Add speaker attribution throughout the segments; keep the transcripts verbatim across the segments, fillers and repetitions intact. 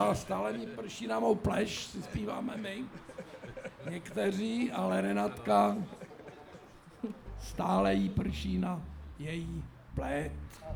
Speaker 1: A stále mi prší na mou pleš, si zpíváme my. Někteří, ale Renatka stále jí prší na její plét.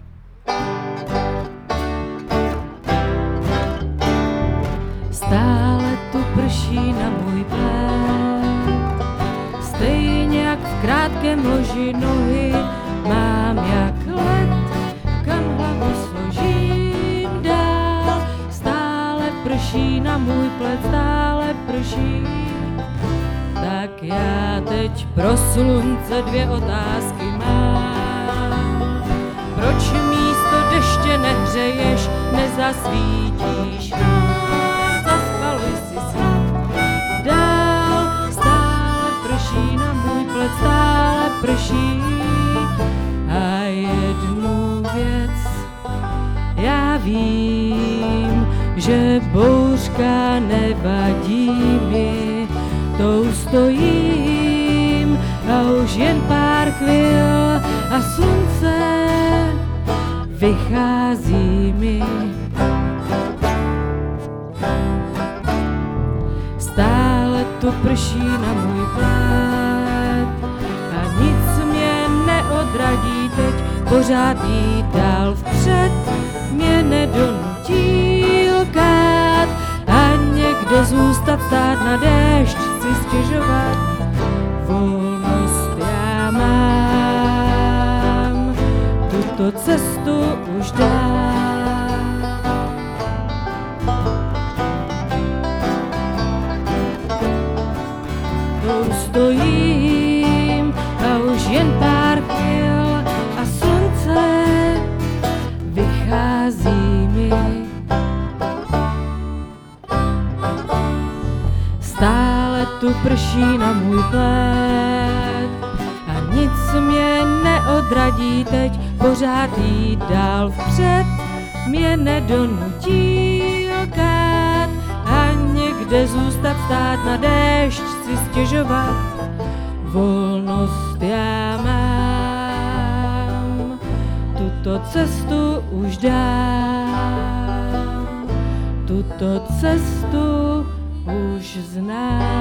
Speaker 2: Stále tu prší na můj plét, stejně jak v krátkém loži nohy mám jak let, kam hlavu složím dál. Stále prší na můj plét, stále prší. Tak já teď pro slunce dvě otázky mám. Proč místo deště nehřeješ, nezasvítíš nám? Zaspaluj si snad dál. Stále prší na můj plec, stále prší. A jednu věc já vím, že bouřka nevadí mi, tou stojím a už jen pár chvil a slunce vychází mi. Stále tu prší na můj plét a nic mě neodradí teď pořád jít dál vpřed, mě nedonutí lkát a někde zůstat, stát na déšť, si stěžovat. Volnost já mám, tuto cestu už dám. Tu stojím a už jen pár chvil a slunce vychází mi. Stále tu prší na můj plét a nic mě neodradí teď pořád jít dál vpřed, mě nedonutí lkát a někde zůstat, stát na déšť, si stěžovat. Volnost já mám, tuto cestu už dám, tuto cestu už znám.